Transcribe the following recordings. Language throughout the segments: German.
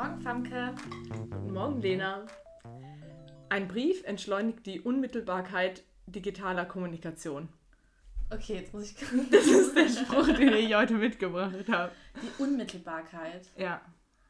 Morgen, Famke. Guten Morgen, Lena. Ein Brief entschleunigt die Unmittelbarkeit digitaler Kommunikation. Okay, jetzt muss ich... Das ist der Spruch, den ich heute mitgebracht habe. Die Unmittelbarkeit. Ja.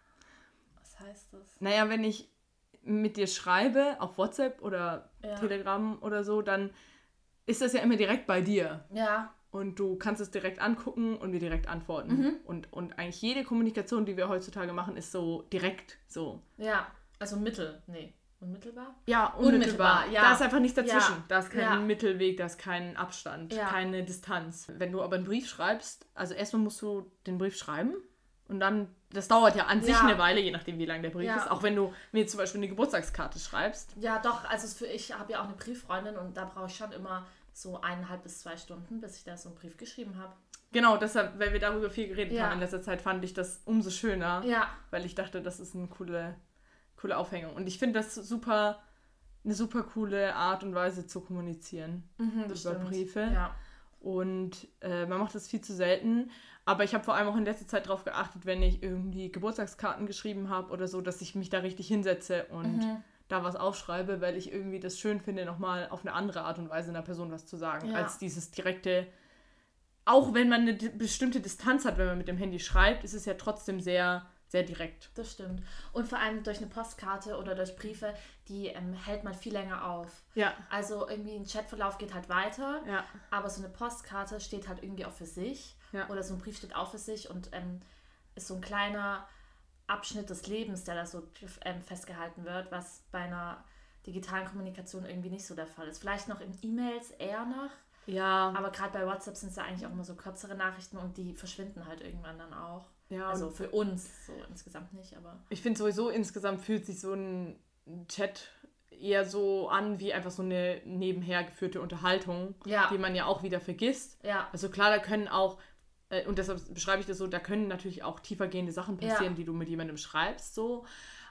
Was heißt das? Naja, wenn ich mit dir schreibe, auf WhatsApp oder Telegram oder so, dann ist das ja immer direkt bei dir. Ja. Und du kannst es direkt angucken und mir direkt antworten. Und eigentlich jede Kommunikation, die wir heutzutage machen, ist so direkt so. Ja, also unmittelbar? Ja, unmittelbar. Ja. Da ist einfach nichts dazwischen. Ja. Da ist kein Mittelweg, da ist kein Abstand, keine Distanz. Wenn du aber einen Brief schreibst, also erstmal musst du den Brief schreiben und dann, das dauert ja an sich eine Weile, je nachdem wie lang der Brief ist. Auch wenn du mir zum Beispiel eine Geburtstagskarte schreibst. Ja, doch, also ich habe ja auch eine Brieffreundin und da brauche ich schon immer so 1,5 bis 2 Stunden, bis ich da so einen Brief geschrieben habe. Genau, deshalb, weil wir darüber viel geredet haben in letzter Zeit, fand ich das umso schöner, weil ich dachte, das ist eine coole Aufhängung. Und ich finde das eine super coole Art und Weise zu kommunizieren über Briefe. Ja. Und man macht das viel zu selten. Aber ich habe vor allem auch in letzter Zeit darauf geachtet, wenn ich irgendwie Geburtstagskarten geschrieben habe oder so, dass ich mich da richtig hinsetze und da was aufschreibe, weil ich irgendwie das schön finde, nochmal auf eine andere Art und Weise einer Person was zu sagen, als dieses direkte, auch wenn man eine bestimmte Distanz hat, wenn man mit dem Handy schreibt, ist es ja trotzdem sehr, sehr direkt. Das stimmt. Und vor allem durch eine Postkarte oder durch Briefe, die hält man viel länger auf. Ja. Also irgendwie ein Chatverlauf geht halt weiter, aber so eine Postkarte steht halt irgendwie auch für sich. Ja. Oder so ein Brief steht auch für sich und ist so ein kleiner Abschnitt des Lebens, der da so festgehalten wird, was bei einer digitalen Kommunikation irgendwie nicht so der Fall ist. Vielleicht noch in E-Mails eher noch. Ja. Aber gerade bei WhatsApp sind es ja eigentlich auch immer so kürzere Nachrichten und die verschwinden halt irgendwann dann auch. Ja. Also für uns so insgesamt nicht, aber... Ich finde sowieso, insgesamt fühlt sich so ein Chat eher so an wie einfach so eine nebenher geführte Unterhaltung, die man ja auch wieder vergisst. Ja. Also klar, da können auch... Und deshalb beschreibe ich das so, da können natürlich auch tiefergehende Sachen passieren, die du mit jemandem schreibst, so.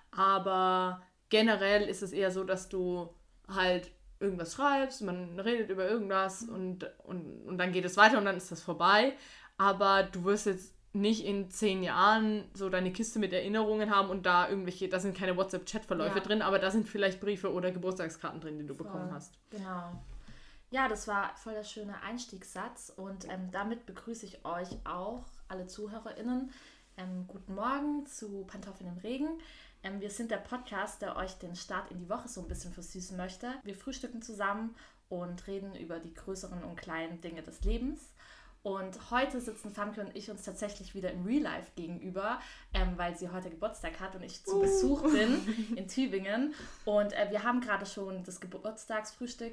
Aber generell ist es eher so, dass du halt irgendwas schreibst, man redet über irgendwas und dann geht es weiter und dann ist das vorbei. Aber du wirst jetzt nicht in 10 Jahren so deine Kiste mit Erinnerungen haben und da sind keine WhatsApp-Chat-Verläufe drin, aber da sind vielleicht Briefe oder Geburtstagskarten drin, die du bekommen hast. Genau. Ja, das war voll der schöne Einstiegssatz und damit begrüße ich euch auch, alle ZuhörerInnen. Guten Morgen zu Pantoffeln im Regen. Wir sind der Podcast, der euch den Start in die Woche so ein bisschen versüßen möchte. Wir frühstücken zusammen und reden über die größeren und kleinen Dinge des Lebens. Und heute sitzen Famke und ich uns tatsächlich wieder in Real Life gegenüber, weil sie heute Geburtstag hat und ich zu Besuch bin in Tübingen. Und wir haben gerade schon das Geburtstagsfrühstück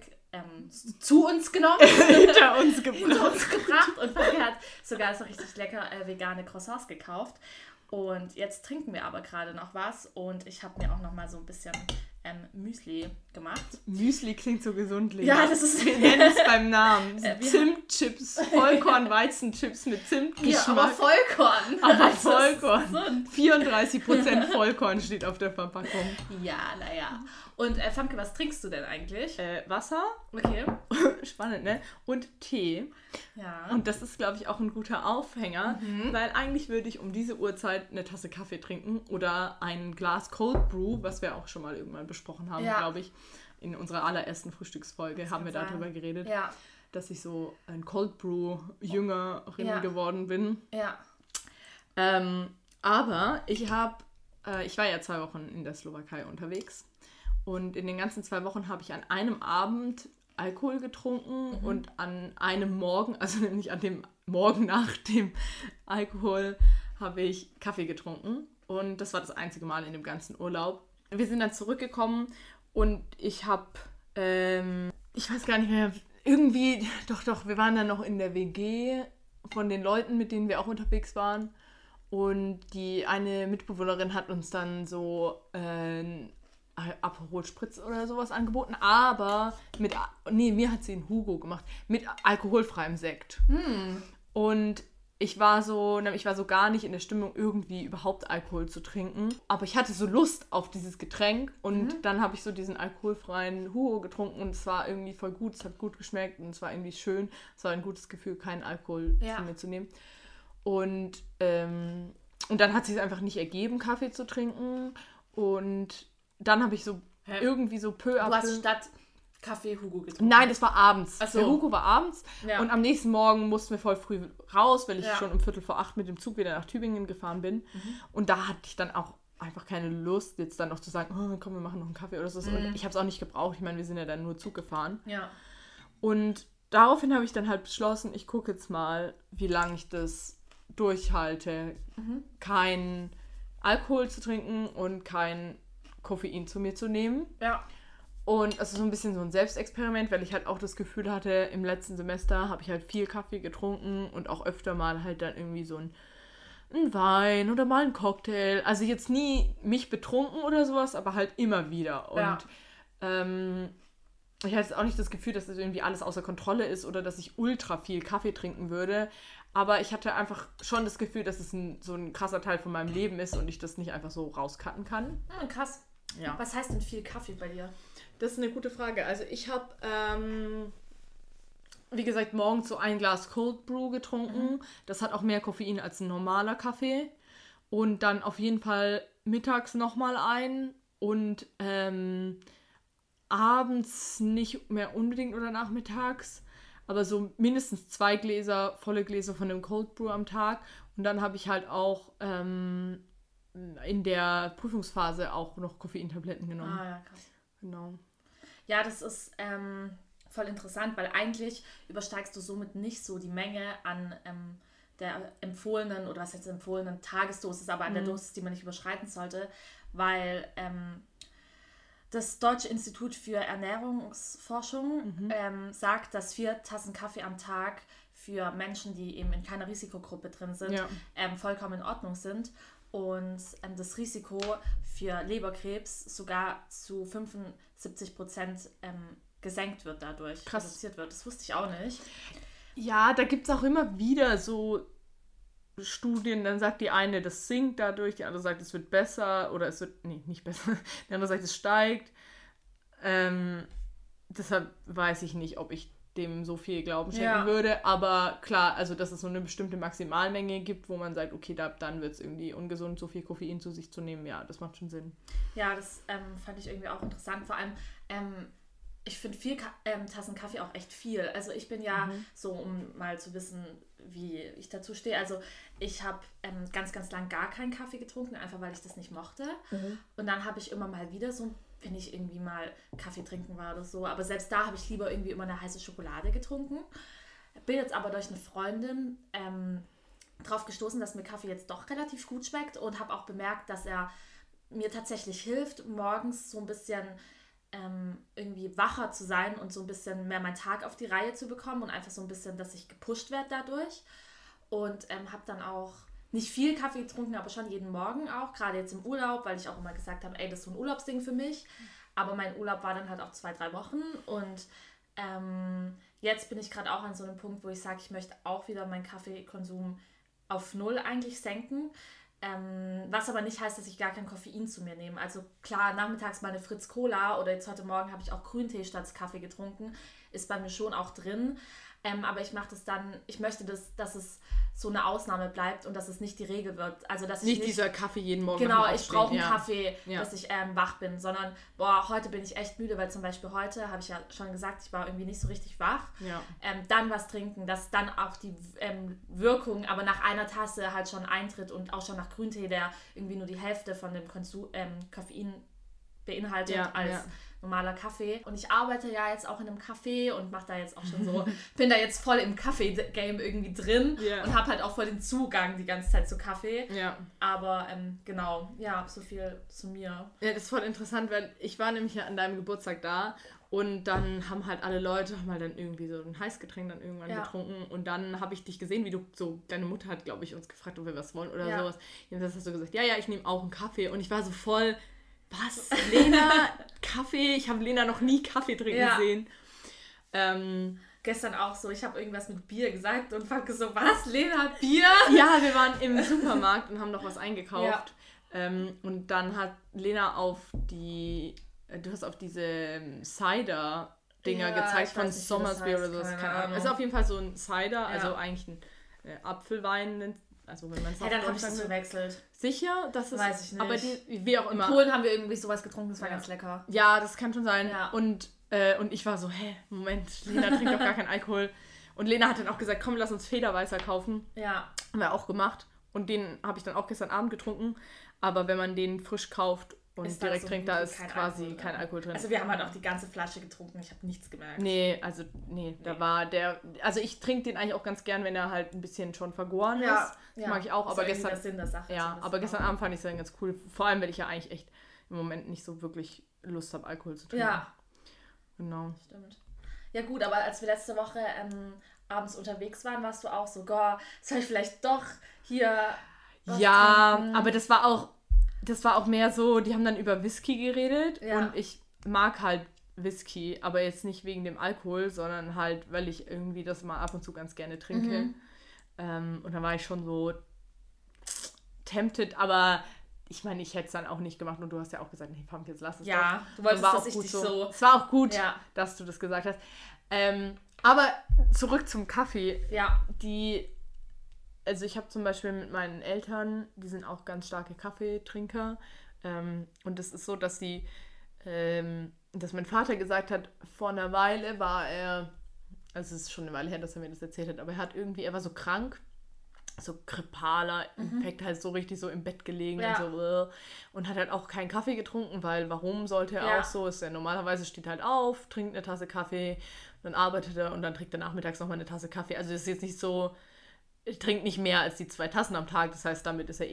zu uns genommen. Hinter uns gebracht. Und Famke hat sogar so richtig lecker vegane Croissants gekauft. Und jetzt trinken wir aber gerade noch was und ich habe mir auch noch mal so ein bisschen Müsli gemacht. Müsli klingt so gesund, Lena. Ja, das ist... Wir nennen es beim Namen. Zimtchips, Vollkorn-Weizenchips mit Zimtgeschmack. Ja, aber Vollkorn. Aber Vollkorn. 34% Vollkorn steht auf der Verpackung. Ja, naja. Und Famke, was trinkst du denn eigentlich? Wasser. Okay. Spannend, ne? Und Tee. Ja. Und das ist, glaube ich, auch ein guter Aufhänger, weil eigentlich würde ich um diese Uhrzeit eine Tasse Kaffee trinken oder ein Glas Cold Brew, was wir auch schon mal irgendwann besprochen haben, glaube ich. In unserer allerersten Frühstücksfolge haben wir darüber geredet, dass ich so ein Cold Brew Jüngerin geworden bin. Ja. Aber ich war ja 2 Wochen in der Slowakei unterwegs und in den ganzen 2 Wochen habe ich an einem Abend Alkohol getrunken und an einem Morgen, also nämlich an dem Morgen nach dem Alkohol, habe ich Kaffee getrunken und das war das einzige Mal in dem ganzen Urlaub. Wir sind dann zurückgekommen und ich habe, ich weiß gar nicht mehr, irgendwie, doch, wir waren dann noch in der WG von den Leuten, mit denen wir auch unterwegs waren und die eine Mitbewohnerin hat uns dann so Aperol Spritz oder sowas angeboten, aber mir hat sie einen Hugo gemacht, mit alkoholfreiem Sekt. Und ich war so gar nicht in der Stimmung, irgendwie überhaupt Alkohol zu trinken. Aber ich hatte so Lust auf dieses Getränk und dann habe ich so diesen alkoholfreien Hugo getrunken und es war irgendwie voll gut, es hat gut geschmeckt und es war irgendwie schön. Es war ein gutes Gefühl, keinen Alkohol zu mir zu nehmen. Und Und dann hat es sich einfach nicht ergeben, Kaffee zu trinken. Und dann habe ich so irgendwie so peu à peu... Du hast statt Kaffee Hugo getrunken? Nein, das war abends. Ach so. Der Hugo war abends. Ja. Und am nächsten Morgen mussten wir voll früh raus, weil ich schon um 7:45 mit dem Zug wieder nach Tübingen gefahren bin. Und da hatte ich dann auch einfach keine Lust, jetzt dann noch zu sagen, oh, komm, wir machen noch einen Kaffee oder so. Und ich habe es auch nicht gebraucht. Ich meine, wir sind ja dann nur Zug gefahren. Ja. Und daraufhin habe ich dann halt beschlossen, ich gucke jetzt mal, wie lange ich das durchhalte, kein Alkohol zu trinken und kein Koffein zu mir zu nehmen. Ja. Und es ist so ein bisschen so ein Selbstexperiment, weil ich halt auch das Gefühl hatte, im letzten Semester habe ich halt viel Kaffee getrunken und auch öfter mal halt dann irgendwie so ein Wein oder mal ein Cocktail. Also jetzt nie mich betrunken oder sowas, aber halt immer wieder. Und ich hatte jetzt auch nicht das Gefühl, dass das irgendwie alles außer Kontrolle ist oder dass ich ultra viel Kaffee trinken würde. Aber ich hatte einfach schon das Gefühl, dass es so ein krasser Teil von meinem Leben ist und ich das nicht einfach so rauscutten kann. Krass. Ja. Was heißt denn viel Kaffee bei dir? Das ist eine gute Frage. Also ich habe, wie gesagt, morgens so ein Glas Cold Brew getrunken. Das hat auch mehr Koffein als ein normaler Kaffee. Und dann auf jeden Fall mittags nochmal ein und abends nicht mehr unbedingt oder nachmittags. Aber so mindestens 2 Gläser, volle Gläser von dem Cold Brew am Tag. Und dann habe ich halt auch in der Prüfungsphase auch noch Koffeintabletten genommen. Ah ja, krass. Genau. Ja, das ist voll interessant, weil eigentlich übersteigst du somit nicht so die Menge an der empfohlenen, oder was heißt empfohlenen Tagesdosis, aber an der Dosis, die man nicht überschreiten sollte, weil das Deutsche Institut für Ernährungsforschung sagt, dass 4 Tassen Kaffee am Tag für Menschen, die eben in keiner Risikogruppe drin sind, vollkommen in Ordnung sind. Und das Risiko für Leberkrebs sogar zu 75% gesenkt wird dadurch, reduziert wird. Das wusste ich auch nicht. Ja, da gibt es auch immer wieder so Studien, dann sagt die eine, das sinkt dadurch, die andere sagt, es wird besser oder es wird, nicht besser, die andere sagt, es steigt. Deshalb weiß ich nicht, ob ich dem so viel Glauben schenken würde, aber klar, also dass es so eine bestimmte Maximalmenge gibt, wo man sagt, okay, dann wird es irgendwie ungesund, so viel Koffein zu sich zu nehmen, ja, das macht schon Sinn. Ja, das fand ich irgendwie auch interessant, vor allem ich finde 4 Tassen Kaffee auch echt viel. Also ich bin ja so, um mal zu wissen, wie ich dazu stehe, also ich habe ganz, ganz lang gar keinen Kaffee getrunken, einfach weil ich das nicht mochte. Und dann habe ich immer mal wieder so, wenn ich irgendwie mal Kaffee trinken war oder so, aber selbst da habe ich lieber irgendwie immer eine heiße Schokolade getrunken. Bin jetzt aber durch eine Freundin drauf gestoßen, dass mir Kaffee jetzt doch relativ gut schmeckt und habe auch bemerkt, dass er mir tatsächlich hilft, morgens so ein bisschen irgendwie wacher zu sein und so ein bisschen mehr meinen Tag auf die Reihe zu bekommen und einfach so ein bisschen, dass ich gepusht werde dadurch. Und habe dann auch nicht viel Kaffee getrunken, aber schon jeden Morgen auch, gerade jetzt im Urlaub, weil ich auch immer gesagt habe, ey, das ist so ein Urlaubsding für mich. Aber mein Urlaub war dann halt auch 2-3 Wochen und jetzt bin ich gerade auch an so einem Punkt, wo ich sage, ich möchte auch wieder meinen Kaffeekonsum auf 0 eigentlich senken. Was aber nicht heißt, dass ich gar kein Koffein zu mir nehme. Also klar, nachmittags mal eine Fritz Cola oder jetzt heute Morgen habe ich auch Grüntee statt Kaffee getrunken, ist bei mir schon auch drin. Aber ich mache das dann, ich möchte, dass es so eine Ausnahme bleibt und dass es nicht die Regel wird. Also dass ich nicht dieser Kaffee jeden Morgen. Genau, ich brauche einen Kaffee, dass ich wach bin, sondern heute bin ich echt müde, weil zum Beispiel heute, habe ich ja schon gesagt, ich war irgendwie nicht so richtig wach. Ja. Dann was trinken, dass dann auch die Wirkung, aber nach einer Tasse halt schon eintritt und auch schon nach Grüntee, der irgendwie nur die Hälfte von dem Koffein beinhaltet als normaler Kaffee. Und ich arbeite ja jetzt auch in einem Café und mache da jetzt auch schon so, bin da jetzt voll im Kaffee-Game irgendwie drin und habe halt auch voll den Zugang die ganze Zeit zu Kaffee. Ja. Aber genau, so viel zu mir. Ja, das ist voll interessant, weil ich war nämlich ja an deinem Geburtstag da und dann haben halt alle Leute dann irgendwie so ein Heißgetränk dann irgendwann getrunken und dann habe ich dich gesehen, wie du so, deine Mutter hat, glaube ich, uns gefragt, ob wir was wollen oder sowas. Und dann hast du gesagt, ja, ich nehme auch einen Kaffee und ich war so voll... Was? Lena, Kaffee? Ich habe Lena noch nie Kaffee trinken sehen. Gestern auch so, ich habe irgendwas mit Bier gesagt und Frank so, was? Lena, Bier? Ja, wir waren im Supermarkt und haben noch was eingekauft. Ja. Und dann hat Lena du hast auf diese Cider-Dinger gezeigt von Somersby oder so. Keine Ahnung. Es ist auf jeden Fall so ein Cider, also eigentlich ein Apfelwein also wenn man es Hey, dann habe ich das verwechselt. Sicher, dass es... Weiß ich nicht. Aber wie auch immer. In Polen haben wir irgendwie sowas getrunken, das war ganz lecker. Ja, das kann schon sein. Ja. Und ich war so, Moment, Lena trinkt doch gar keinen Alkohol. Und Lena hat dann auch gesagt, komm, lass uns Federweißer kaufen. Ja. Haben wir auch gemacht. Und den habe ich dann auch gestern Abend getrunken. Aber wenn man den frisch kauft und ist direkt so trinkt, da ist quasi kein Alkohol drin. Also wir haben halt auch die ganze Flasche getrunken, ich habe nichts gemerkt. Da war der... Also ich trinke den eigentlich auch ganz gern, wenn er halt ein bisschen schon vergoren ist. Das mag ich auch. Aber gestern... Das Sinn der Sache. Ja, aber gestern Abend fand ich es dann ganz cool. Vor allem, weil ich ja eigentlich echt im Moment nicht so wirklich Lust habe, Alkohol zu trinken. Ja. Genau. Stimmt. Ja gut, aber als wir letzte Woche abends unterwegs waren, warst du auch so, soll ich vielleicht doch hier was trinken? Aber das war auch mehr so, die haben dann über Whisky geredet und ich mag halt Whisky, aber jetzt nicht wegen dem Alkohol, sondern halt, weil ich irgendwie das mal ab und zu ganz gerne trinke. Und dann war ich schon so tempted, aber ich meine, ich hätte es dann auch nicht gemacht und du hast ja auch gesagt, nee, Pump, jetzt lass es doch. Du wolltest, dass ich dich so... Es war auch gut, dass du das gesagt hast. Aber zurück zum Kaffee. Ja. Also ich habe zum Beispiel mit meinen Eltern, die sind auch ganz starke Kaffeetrinker. Und es ist so, dass dass mein Vater gesagt hat, vor einer Weile war er, also es ist schon eine Weile her, dass er mir das erzählt hat, aber er war so krank, so grippaler Infekt, halt so richtig so im Bett gelegen und hat halt auch keinen Kaffee getrunken, weil warum sollte er auch so? Ist ja normalerweise steht halt auf, trinkt eine Tasse Kaffee, dann arbeitet er und dann trinkt er nachmittags nochmal eine Tasse Kaffee. Also das ist jetzt nicht so, er trinkt nicht mehr als die 2 Tassen am Tag, das heißt, damit ist er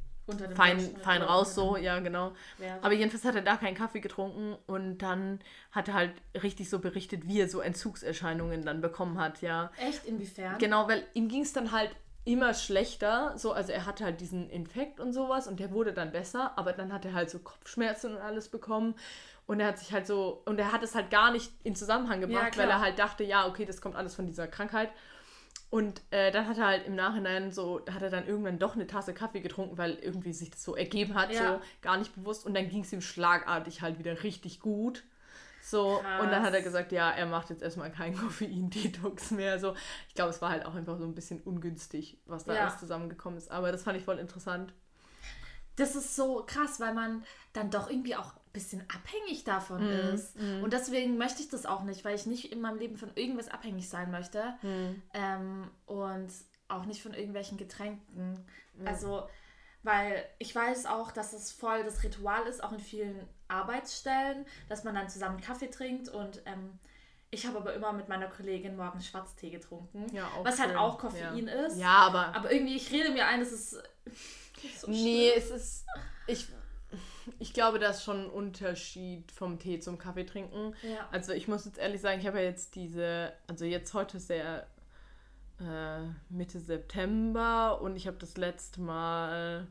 fein raus, so, ja, genau. Ja. Aber jedenfalls hat er da keinen Kaffee getrunken und dann hat er halt richtig so berichtet, wie er so Entzugserscheinungen dann bekommen hat, ja. Echt? Inwiefern? Genau, weil ihm ging es dann halt immer schlechter, so, also er hatte halt diesen Infekt und sowas und der wurde dann besser, aber dann hat er halt so Kopfschmerzen und alles bekommen und er hat sich halt so, und er hat es halt gar nicht in Zusammenhang gebracht, weil er halt dachte, ja, okay, das kommt alles von dieser Krankheit. Und dann hat er halt im Nachhinein hat er dann irgendwann doch eine Tasse Kaffee getrunken, weil irgendwie sich das so ergeben hat, so gar nicht bewusst. Und dann ging es ihm schlagartig halt wieder richtig gut. So, krass. Und dann hat er gesagt, ja, er macht jetzt erstmal keinen Koffein-Detox mehr. So, ich glaube, es war halt auch einfach so ein bisschen ungünstig, was da alles zusammengekommen ist. Aber das fand ich voll interessant. Das ist so krass, weil man dann doch irgendwie auch ein bisschen abhängig davon ist. Und deswegen möchte ich das auch nicht, weil ich nicht in meinem Leben von irgendwas abhängig sein möchte. Und auch nicht von irgendwelchen Getränken. Also, weil ich weiß auch, dass es voll das Ritual ist, auch in vielen Arbeitsstellen, dass man dann zusammen Kaffee trinkt und ich habe aber immer mit meiner Kollegin morgens Schwarztee getrunken, was schön. Halt auch Koffein ist. Ja, aber irgendwie, ich rede mir ein, das ist so nee, es ist... Ich glaube, da ist schon ein Unterschied vom Tee zum Kaffee trinken. Ja. Also ich muss jetzt ehrlich sagen, ich habe ja jetzt heute ist der Mitte September und ich habe das letzte Mal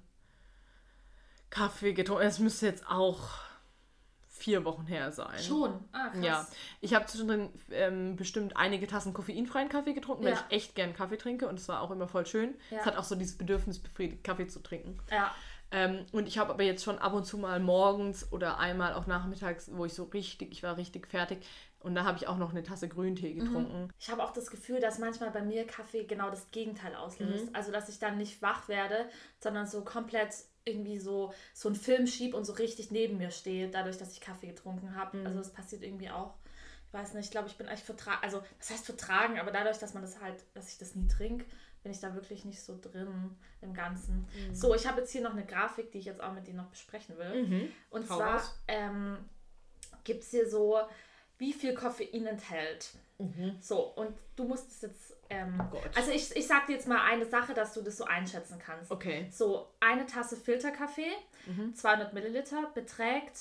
Kaffee getrunken. Es müsste jetzt auch 4 Wochen her sein. Schon? Ah, krass. Ja, ich habe zwischendrin bestimmt einige Tassen koffeinfreien Kaffee getrunken, weil ich echt gern Kaffee trinke und es war auch immer voll schön. Es hat auch so dieses Bedürfnis befriedigt, Kaffee zu trinken. Ja. Und ich habe aber jetzt schon ab und zu mal morgens oder einmal auch nachmittags, wo ich war richtig fertig und da habe ich auch noch eine Tasse Grüntee getrunken. Ich habe auch das Gefühl, dass manchmal bei mir Kaffee genau das Gegenteil auslöst. Also, dass ich dann nicht wach werde, sondern so komplett irgendwie so einen Film schiebe und so richtig neben mir stehe, dadurch, dass ich Kaffee getrunken habe. Also, das passiert irgendwie auch. Ich weiß nicht, ich glaube, ich bin echt das heißt vertragen, aber dadurch, dass ich das nie trinke, bin ich da wirklich nicht so drin im Ganzen. So, ich habe jetzt hier noch eine Grafik, die ich jetzt auch mit dir noch besprechen will. Und zwar gibt es hier so, wie viel Koffein enthält. So, und du musst es jetzt... also ich sag dir jetzt mal eine Sache, dass du das so einschätzen kannst. Okay. So, eine Tasse Filterkaffee, 200 Milliliter, beträgt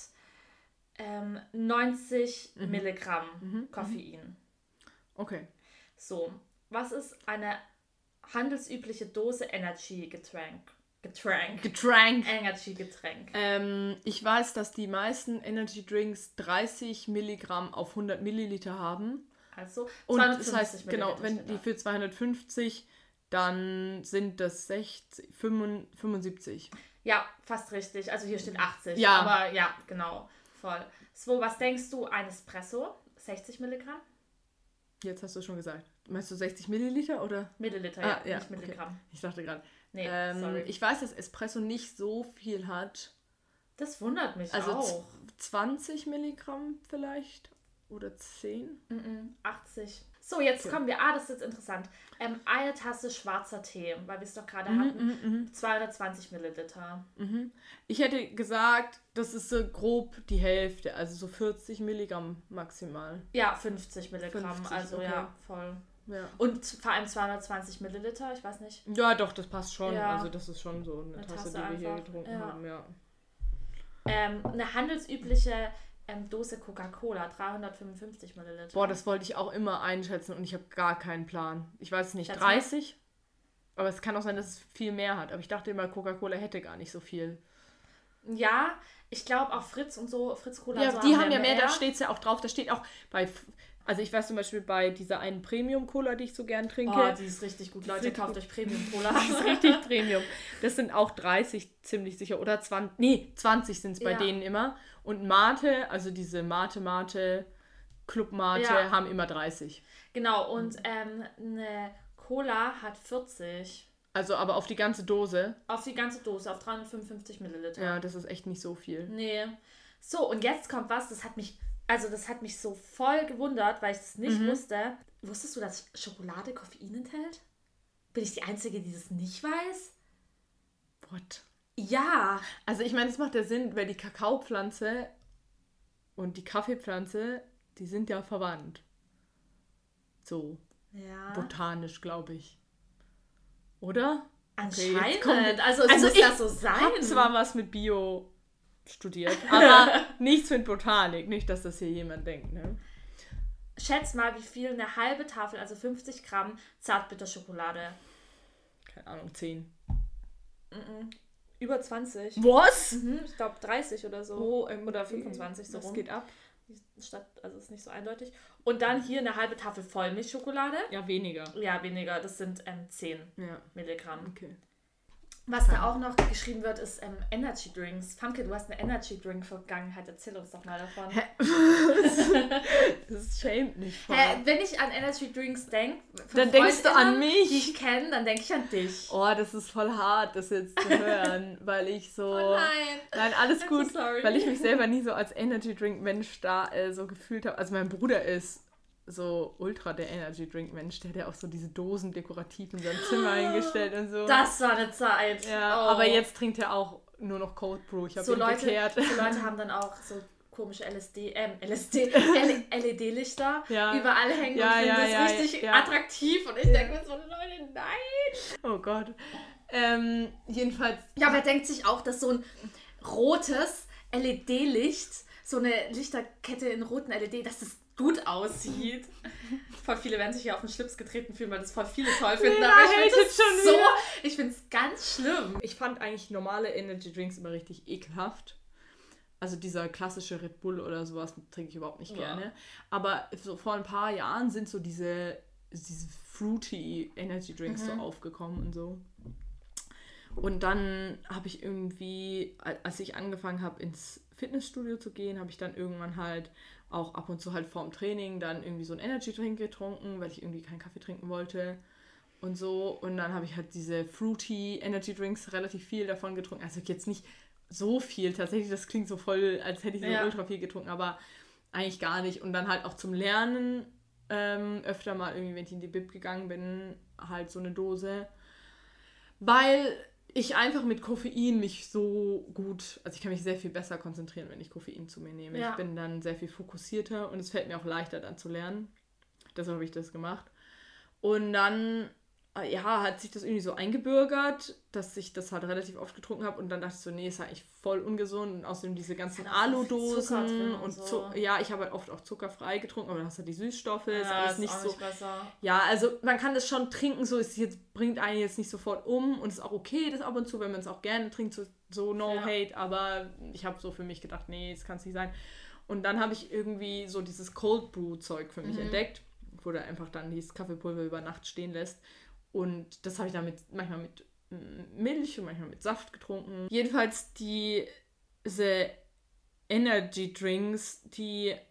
90 Milligramm Koffein. Okay. So, was ist eine handelsübliche Dose Energy-Getränk? Energy-Getränk. Ich weiß, dass die meisten Energy Drinks 30 Milligramm auf 100 Milliliter haben. Also 250 und das heißt, Milliliter genau, wenn die für 250, dann sind das 75. Ja, fast richtig. Also hier steht 80. Ja. Aber ja, genau. Voll. So, was denkst du, ein Espresso? 60 Milligramm? Jetzt hast du schon gesagt. Meinst du 60 Milliliter oder? Milliliter, nicht Milligramm. Okay. Ich dachte gerade, Nee, sorry. Ich weiß, dass Espresso nicht so viel hat. Das wundert mich also auch. 20 Milligramm vielleicht oder 10? 80. So, jetzt kommen wir. Das ist jetzt interessant. Eine Tasse schwarzer Tee, weil wir es doch gerade hatten. 220 Milliliter. Ich hätte gesagt, das ist so grob die Hälfte, also so 40 Milligramm maximal. Ja, 50 Milligramm, 50, also okay. ja, voll. Ja. Und vor allem 220 Milliliter, ich weiß nicht. Ja, doch, das passt schon. Ja. Also das ist schon so eine Tasse, die wir hier getrunken haben, ja. Eine handelsübliche Dose Coca-Cola, 355 Milliliter. Boah, das wollte ich auch immer einschätzen und ich habe gar keinen Plan. Ich weiß nicht, Schätz 30? Aber es kann auch sein, dass es viel mehr hat. Aber ich dachte immer, Coca-Cola hätte gar nicht so viel. Ja, ich glaube auch Fritz und so, Fritz Cola. Ja, so die haben ja mehr, da steht es ja auch drauf. Da steht auch bei, also ich weiß zum Beispiel bei dieser einen Premium-Cola, die ich so gern trinke. Oh, die ist richtig gut. Leute, kauft euch Premium-Cola. Die ist richtig Premium. Das sind auch 30 ziemlich sicher. Oder 20, nee, 20 sind es bei denen immer. Und Mate, also diese Mate, Club Mate, haben immer 30. Genau, und eine Cola hat 40. Also aber auf die ganze Dose? Auf die ganze Dose, auf 355 Milliliter. Ja, das ist echt nicht so viel. Nee. So, und jetzt kommt was, das hat mich so voll gewundert, weil ich das nicht wusste. Wusstest du, dass Schokolade Koffein enthält? Bin ich die Einzige, die das nicht weiß? What? Ja. Also ich meine, es macht ja Sinn, weil die Kakaopflanze und die Kaffeepflanze, die sind ja verwandt. So. Ja. Botanisch, glaube ich. Oder? Anscheinend. Okay, also es muss ja so sein. Ich habe zwar was mit Bio studiert, aber nichts mit Botanik. Nicht, dass das hier jemand denkt, ne? Schätz mal, wie viel eine halbe Tafel, also 50 Gramm Zartbitterschokolade. Keine Ahnung, 10. Über 20. Was? Ich glaube 30 oder so. Oder 25 so was rum. geht ab? Also ist nicht so eindeutig. Und dann hier eine halbe Tafel Vollmilchschokolade. Ja, weniger. Ja, weniger. Das sind 10 Milligramm. Okay. Was da auch noch geschrieben wird, ist Energy Drinks. Famke, du hast eine Energy Drink Vergangenheit. Erzähl uns doch mal davon. Das schämt nicht voll. Wenn ich an Energy Drinks denke, dann denkst du an mich. Die ich kenne, dann denke ich an dich. Oh, das ist voll hart, das jetzt zu hören, weil ich so... Oh nein. Nein, alles I'm gut, so sorry. weil ich mich selber nie so als Energy Drink Mensch da so gefühlt habe. Also mein Bruder ist so ultra der Energy Drink Mensch, der hat ja auch so diese Dosen dekorativ in seinem Zimmer eingestellt und so. Das war eine Zeit. Ja, aber jetzt trinkt er auch nur noch Cold Brew. Ich habe ihn bekehrt. So Leute haben dann auch so komische LED-Lichter überall hängen und finden das richtig attraktiv. Und ich denke mir so, Leute, nein. Oh Gott. Jedenfalls... Ja, wer denkt sich auch, dass so ein rotes LED-Licht, so eine Lichterkette in roten LED, dass das gut aussieht. Voll viele werden sich hier auf den Schlips getreten fühlen, weil das voll viele toll finden. Lena aber ich finde es ganz schlimm. Ich fand eigentlich normale Energy Drinks immer richtig ekelhaft. Also dieser klassische Red Bull oder sowas trinke ich überhaupt nicht gerne. Aber so vor ein paar Jahren sind so diese fruity Energy Drinks so aufgekommen und so. Und dann habe ich irgendwie, als ich angefangen habe ins Fitnessstudio zu gehen, habe ich dann irgendwann halt auch ab und zu halt vorm Training dann irgendwie so einen Energy-Drink getrunken, weil ich irgendwie keinen Kaffee trinken wollte und so. Und dann habe ich halt diese fruity Energy-Drinks relativ viel davon getrunken. Also jetzt nicht so viel tatsächlich, das klingt so voll, als hätte ich so ultra viel getrunken, aber eigentlich gar nicht. Und dann halt auch zum Lernen öfter mal irgendwie, wenn ich in die Bib gegangen bin, halt so eine Dose. Weil ich einfach mit Koffein mich so gut, also ich kann mich sehr viel besser konzentrieren, wenn ich Koffein zu mir nehme. Ja. Ich bin dann sehr viel fokussierter und es fällt mir auch leichter dann zu lernen. Deshalb habe ich das gemacht. Und dann, hat sich das irgendwie so eingebürgert, dass ich das halt relativ oft getrunken habe und dann dachte ich so, nee, ist eigentlich voll ungesund und außerdem diese ganzen Aludosen und so. Ja, ich habe halt oft auch zuckerfrei getrunken, aber dann hast du halt die Süßstoffe, ist alles nicht so. Ja, also man kann das schon trinken, so ist jetzt, bringt einen jetzt nicht sofort um und ist auch okay, das ab und zu, wenn man es auch gerne trinkt, so no hate, aber ich habe so für mich gedacht, nee, das kann es nicht sein. Und dann habe ich irgendwie so dieses Cold Brew Zeug für mich entdeckt, wo du einfach dann dieses Kaffeepulver über Nacht stehen lässt. Und das habe ich dann manchmal mit Milch und manchmal mit Saft getrunken. Jedenfalls diese Energy Drinks, die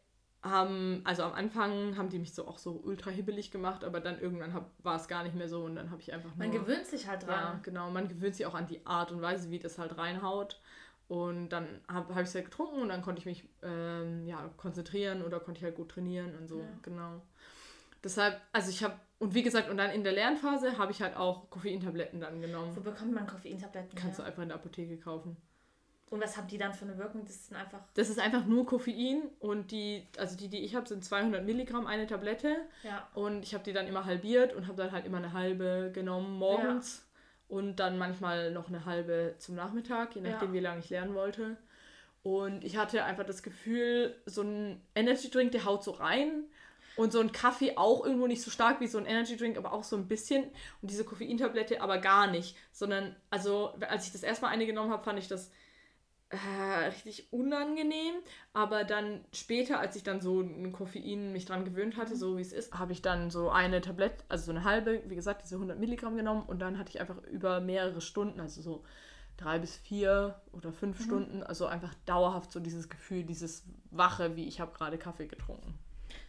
Also am Anfang haben die mich so auch so ultra hibbelig gemacht, aber dann irgendwann war es gar nicht mehr so und dann habe ich einfach nur... Man gewöhnt sich halt dran. Ja, genau. Man gewöhnt sich auch an die Art und Weise, wie das halt reinhaut. Und dann hab ich es halt getrunken und dann konnte ich mich konzentrieren oder konnte ich halt gut trainieren und so, genau. Deshalb, also ich habe, und wie gesagt, und dann in der Lernphase habe ich halt auch Koffeintabletten dann genommen. Wo bekommt man Koffeintabletten? Kannst du einfach in der Apotheke kaufen. Und was haben die dann für eine Wirkung? Das ist einfach nur Koffein und die ich habe, sind 200 Milligramm eine Tablette. Ja. Und ich habe die dann immer halbiert und habe dann halt immer eine halbe genommen morgens und dann manchmal noch eine halbe zum Nachmittag, je nachdem wie lange ich lernen wollte. Und ich hatte einfach das Gefühl, so ein Energy Drink, der haut so rein. Und so ein Kaffee auch irgendwo nicht so stark wie so ein Energy Drink, aber auch so ein bisschen. Und diese Koffeintablette aber gar nicht. Sondern, also als ich das erstmal eine genommen habe, fand ich das richtig unangenehm, aber dann später, als ich dann so ein Koffein mich dran gewöhnt hatte, so wie es ist, habe ich dann so eine Tablette, also so eine halbe, wie gesagt, diese 100 Milligramm genommen und dann hatte ich einfach über mehrere Stunden, also so 3 bis 4 oder 5 Stunden, also einfach dauerhaft so dieses Gefühl, dieses Wache, wie ich habe gerade Kaffee getrunken.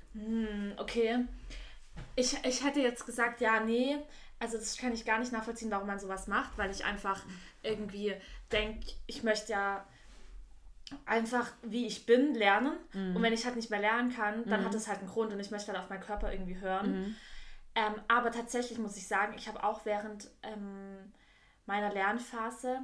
Okay. Ich hätte jetzt gesagt, ja, nee, also das kann ich gar nicht nachvollziehen, warum man sowas macht, weil ich einfach irgendwie denke, ich möchte ja einfach, wie ich bin, lernen. Und wenn ich halt nicht mehr lernen kann, dann hat das halt einen Grund und ich möchte halt auf meinen Körper irgendwie hören. Aber tatsächlich muss ich sagen, ich habe auch während meiner Lernphase,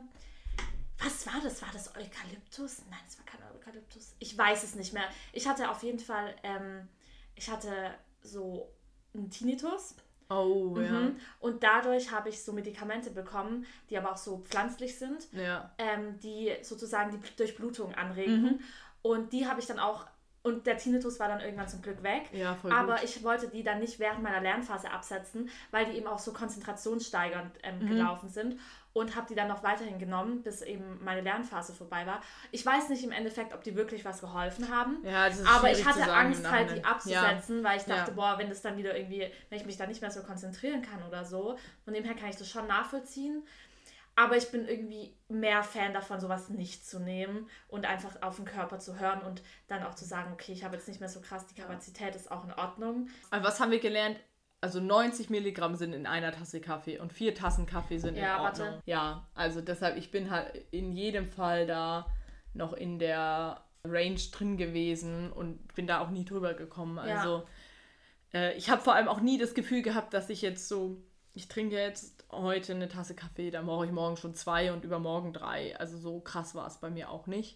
was war das? War das Eukalyptus? Nein, es war kein Eukalyptus. Ich weiß es nicht mehr. Ich hatte auf jeden Fall, ich hatte so einen Tinnitus. Oh, ja. Und dadurch habe ich so Medikamente bekommen, die aber auch so pflanzlich sind, die sozusagen die Durchblutung anregen. Und die habe ich dann auch, und der Tinnitus war dann irgendwann zum Glück weg. Ja, voll aber gut. Ich wollte die dann nicht während meiner Lernphase absetzen, weil die eben auch so konzentrationssteigernd gelaufen sind. Und habe die dann noch weiterhin genommen, bis eben meine Lernphase vorbei war. Ich weiß nicht im Endeffekt, ob die wirklich was geholfen haben. Ja, das ist aber ich hatte zu sagen Angst, halt die abzusetzen, weil ich dachte, Ja. boah, wenn das dann wieder irgendwie, wenn ich mich da nicht mehr so konzentrieren kann oder so. Von dem her kann ich das schon nachvollziehen. Aber ich bin irgendwie mehr Fan davon, sowas nicht zu nehmen und einfach auf den Körper zu hören und dann auch zu sagen, okay, ich habe jetzt nicht mehr so krass die Kapazität, ist auch in Ordnung. Aber was haben wir gelernt? Also 90 Milligramm sind in einer Tasse Kaffee und 4 Tassen Kaffee sind in Ordnung. Warte. Ja, also deshalb, ich bin halt in jedem Fall da noch in der Range drin gewesen und bin da auch nie drüber gekommen. Also ich habe vor allem auch nie das Gefühl gehabt, dass ich jetzt so, ich trinke jetzt heute eine Tasse Kaffee, dann brauche ich morgen schon 2 und übermorgen 3. Also so krass war es bei mir auch nicht.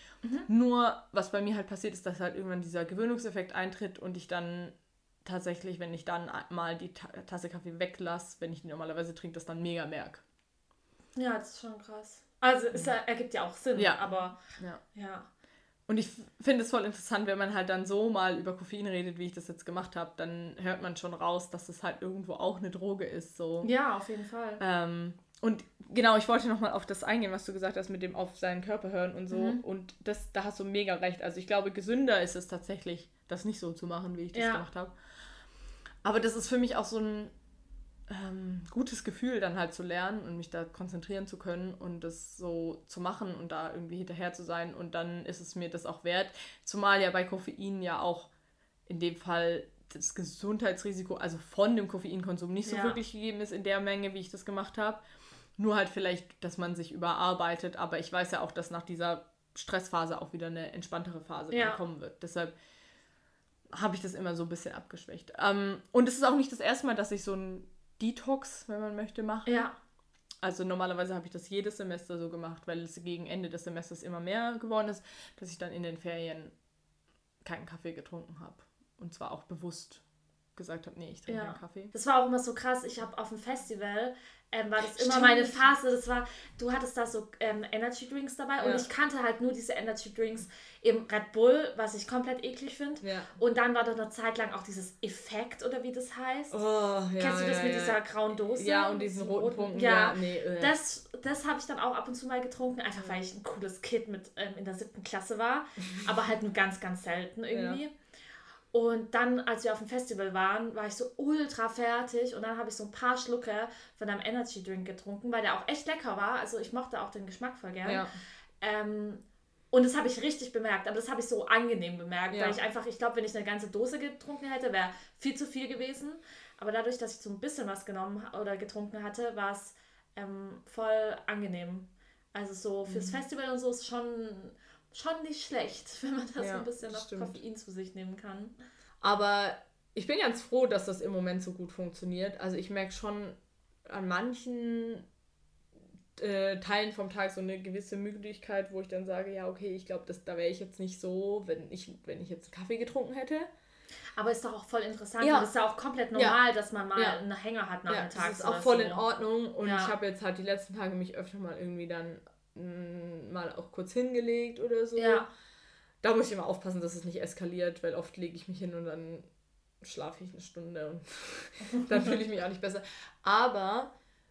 Nur, was bei mir halt passiert ist, dass halt irgendwann dieser Gewöhnungseffekt eintritt und ich dann tatsächlich, wenn ich dann mal die Tasse Kaffee weglasse, wenn ich die normalerweise trinke, das dann mega merke. Ja, das ist schon krass. Also es ergibt ja auch Sinn, aber ja. Und ich finde es voll interessant, wenn man halt dann so mal über Koffein redet, wie ich das jetzt gemacht habe, dann hört man schon raus, dass das halt irgendwo auch eine Droge ist. So. Ja, auf jeden Fall. Und genau, ich wollte nochmal auf das eingehen, was du gesagt hast, mit dem auf seinen Körper hören und so. Und da hast du mega recht. Also ich glaube, gesünder ist es tatsächlich, das nicht so zu machen, wie ich das gemacht habe. Aber das ist für mich auch so ein gutes Gefühl, dann halt zu lernen und mich da konzentrieren zu können und das so zu machen und da irgendwie hinterher zu sein. Und dann ist es mir das auch wert. Zumal ja bei Koffein ja auch in dem Fall das Gesundheitsrisiko, also von dem Koffeinkonsum nicht so wirklich gegeben ist in der Menge, wie ich das gemacht habe. Nur halt vielleicht, dass man sich überarbeitet. Aber ich weiß ja auch, dass nach dieser Stressphase auch wieder eine entspanntere Phase kommen wird. Deshalb habe ich das immer so ein bisschen abgeschwächt. Und es ist auch nicht das erste Mal, dass ich so ein Detox, wenn man möchte, mache. Ja. Also normalerweise habe ich das jedes Semester so gemacht, weil es gegen Ende des Semesters immer mehr geworden ist, dass ich dann in den Ferien keinen Kaffee getrunken habe. Und zwar auch bewusst gesagt habe, nee, ich trinke keinen Kaffee. Das war auch immer so krass. Ich habe auf dem Festival, war das immer meine Phase. Du hattest da so Energy Drinks dabei und ich kannte halt nur diese Energy Drinks im Red Bull, was ich komplett eklig finde. Ja. Und dann war da eine Zeit lang auch dieses Effekt oder wie das heißt. Kennst du das mit dieser grauen Dose? Ja, und diesen roten Punkten. Ja, nee, das habe ich dann auch ab und zu mal getrunken, einfach weil ich ein cooles Kid mit in der 7. Klasse war, aber halt nur ganz, ganz selten irgendwie. Ja. Und dann, als wir auf dem Festival waren, war ich so ultra fertig und dann habe ich so ein paar Schlucke von einem Energy Drink getrunken, weil der auch echt lecker war. Also ich mochte auch den Geschmack voll gern. Ja. Und das habe ich richtig bemerkt, aber das habe ich so angenehm bemerkt, Ja. weil ich glaube, wenn ich eine ganze Dose getrunken hätte, wäre viel zu viel gewesen. Aber dadurch, dass ich so ein bisschen was genommen oder getrunken hatte, war es voll angenehm. Also so fürs Festival und so ist schon nicht schlecht, wenn man da so ein bisschen noch Koffein zu sich nehmen kann. Aber ich bin ganz froh, dass das im Moment so gut funktioniert. Also ich merke schon an manchen Teilen vom Tag so eine gewisse Müdigkeit, wo ich dann sage, ja okay, ich glaube, da wäre ich jetzt nicht so, wenn ich jetzt einen Kaffee getrunken hätte. Aber ist doch auch voll interessant. Ja. Und ist ja auch komplett normal, dass man mal einen Hänger hat nachmittags. Ja, das ist auch voll in Ordnung. Und ich habe jetzt halt die letzten Tage mich öfter mal irgendwie dann mal auch kurz hingelegt oder so. Ja. Da muss ich immer aufpassen, dass es nicht eskaliert, weil oft lege ich mich hin und dann schlafe ich eine Stunde und dann fühle ich mich auch nicht besser. Aber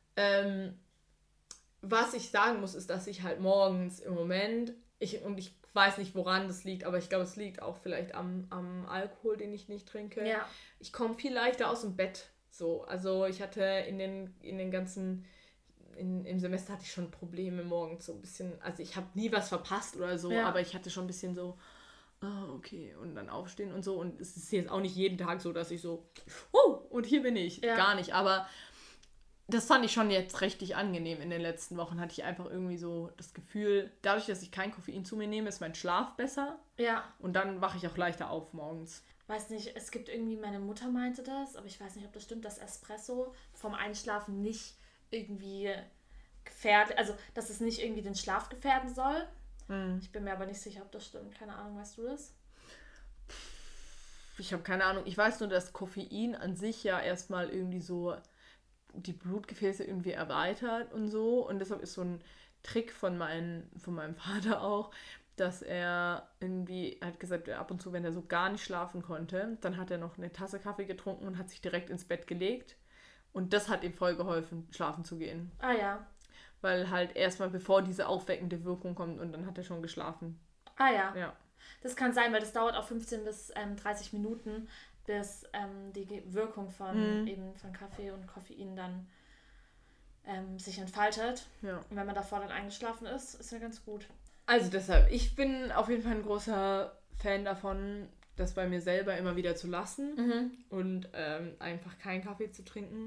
was ich sagen muss, ist, dass ich halt morgens im Moment, ich weiß nicht, woran das liegt, aber ich glaube, es liegt auch vielleicht am Alkohol, den ich nicht trinke. Ja. Ich komme viel leichter aus dem Bett. So. Also ich hatte in den ganzen, im Semester hatte ich schon Probleme morgens so ein bisschen, also ich habe nie was verpasst oder so, aber ich hatte schon ein bisschen so, okay, und dann aufstehen und so. Und es ist jetzt auch nicht jeden Tag so, dass ich so, und hier bin ich. Ja. Gar nicht, aber das fand ich schon jetzt richtig angenehm. In den letzten Wochen hatte ich einfach irgendwie so das Gefühl, dadurch, dass ich kein Koffein zu mir nehme, ist mein Schlaf besser. Ja. Und dann wache ich auch leichter auf morgens. Weiß nicht, es gibt irgendwie, meine Mutter meinte das, aber ich weiß nicht, ob das stimmt, dass Espresso vom Einschlafen nicht irgendwie gefährdet, also dass es nicht irgendwie den Schlaf gefährden soll. Ich bin mir aber nicht sicher, ob das stimmt. Keine Ahnung, weißt du das? Ich habe keine Ahnung. Ich weiß nur, dass Koffein an sich ja erstmal irgendwie so die Blutgefäße irgendwie erweitert und so. Und deshalb ist so ein Trick von meinem Vater auch, dass er hat gesagt, ab und zu, wenn er so gar nicht schlafen konnte, dann hat er noch eine Tasse Kaffee getrunken und hat sich direkt ins Bett gelegt. Und das hat ihm voll geholfen, schlafen zu gehen. Ah ja. Weil halt erstmal bevor diese aufweckende Wirkung kommt und dann hat er schon geschlafen. Ah ja. Ja. Das kann sein, weil das dauert auch 15 bis 30 Minuten, bis die Wirkung von Kaffee und Koffein dann sich entfaltet. Ja. Und wenn man davor dann eingeschlafen ist, ist ja ganz gut. Also deshalb, ich bin auf jeden Fall ein großer Fan davon, das bei mir selber immer wieder zu lassen und einfach keinen Kaffee zu trinken.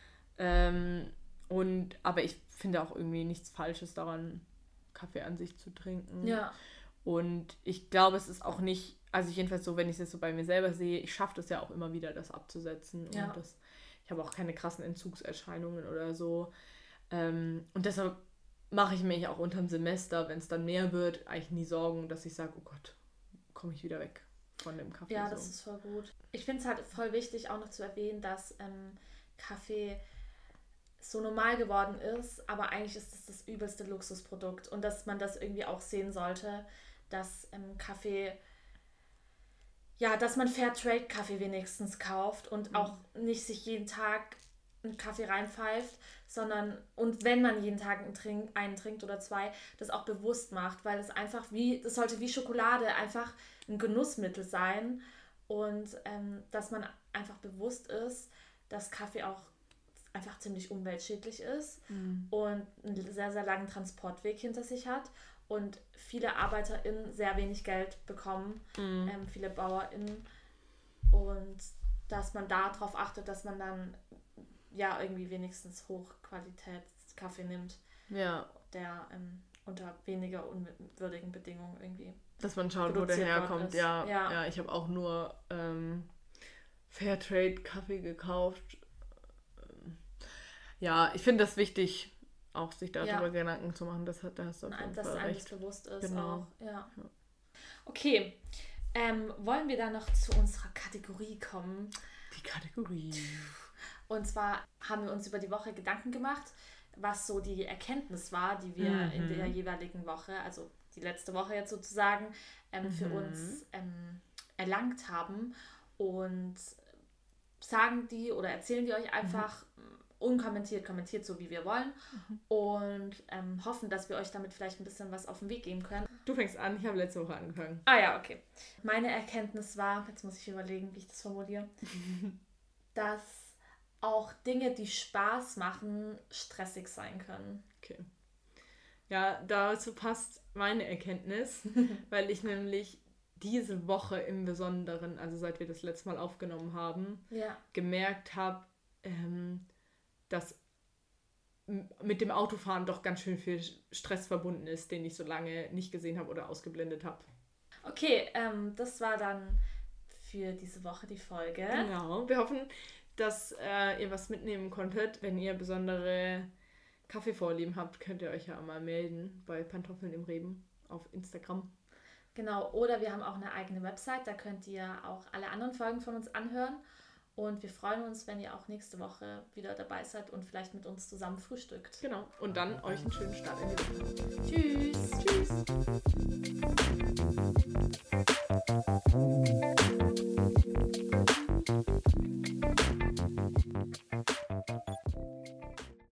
Aber ich finde auch irgendwie nichts Falsches daran, Kaffee an sich zu trinken. Ja. Und ich glaube, es ist auch nicht, also jedenfalls so, wenn ich es jetzt so bei mir selber sehe, ich schaffe das ja auch immer wieder, das abzusetzen. Ja. Und ich habe auch keine krassen Entzugserscheinungen oder so. Und deshalb mache ich mich auch unterm Semester, wenn es dann mehr wird, eigentlich nie Sorgen, dass ich sage, oh Gott, komme ich wieder weg von dem Kaffee. Ja, das ist voll gut. Ich finde es halt voll wichtig, auch noch zu erwähnen, dass Kaffee so normal geworden ist, aber eigentlich ist es das übelste Luxusprodukt und dass man das irgendwie auch sehen sollte, dass Kaffee, ja, dass man Fairtrade-Kaffee wenigstens kauft und auch nicht sich jeden Tag einen Kaffee reinpfeift, sondern, und wenn man jeden Tag einen trinkt oder zwei, das auch bewusst macht, weil es einfach das sollte wie Schokolade einfach ein Genussmittel sein und dass man einfach bewusst ist, dass Kaffee auch einfach ziemlich umweltschädlich ist und einen sehr, sehr langen Transportweg hinter sich hat und viele ArbeiterInnen sehr wenig Geld bekommen, viele BauerInnen, und dass man darauf achtet, dass man dann ja irgendwie wenigstens Hochqualitätskaffee nimmt, der unter weniger unwürdigen Bedingungen irgendwie dass man schaut, wo der herkommt. Ja, ich habe auch nur Fairtrade-Kaffee gekauft. Ja, ich finde das wichtig, auch sich darüber Gedanken zu machen, dass das einem das bewusst ist. Genau. Auch. Ja. Okay, wollen wir dann noch zu unserer Kategorie kommen? Die Kategorie. Und zwar haben wir uns über die Woche Gedanken gemacht, was so die Erkenntnis war, die wir in der jeweiligen Woche, also die letzte Woche jetzt sozusagen, für uns erlangt haben, und sagen die oder erzählen die euch einfach unkommentiert, kommentiert so wie wir wollen, und hoffen, dass wir euch damit vielleicht ein bisschen was auf den Weg geben können. Du fängst an, ich habe letzte Woche angefangen. Ah ja, okay. Meine Erkenntnis war, jetzt muss ich überlegen, wie ich das formuliere, dass auch Dinge, die Spaß machen, stressig sein können. Okay. Ja, dazu passt meine Erkenntnis, weil ich nämlich diese Woche im Besonderen, also seit wir das letzte Mal aufgenommen haben, gemerkt habe, dass mit dem Autofahren doch ganz schön viel Stress verbunden ist, den ich so lange nicht gesehen habe oder ausgeblendet habe. Okay, das war dann für diese Woche die Folge. Genau, wir hoffen, dass ihr was mitnehmen konntet. Wenn ihr besondere Kaffeevorlieben habt, könnt ihr euch ja mal melden bei Pantoffeln im Reben auf Instagram. Genau, oder wir haben auch eine eigene Website, da könnt ihr auch alle anderen Folgen von uns anhören. Und wir freuen uns, wenn ihr auch nächste Woche wieder dabei seid und vielleicht mit uns zusammen frühstückt. Genau, und dann euch einen schönen Start in die Woche. Tschüss. Tschüss.